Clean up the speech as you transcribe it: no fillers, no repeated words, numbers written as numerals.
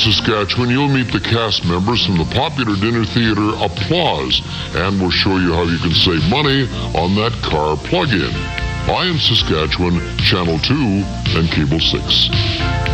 Saskatchewan, you'll meet the cast members from the popular dinner theater Applause, and we'll show you how you can save money on that car plug-in. I am Saskatchewan, Channel 2 and Cable 6.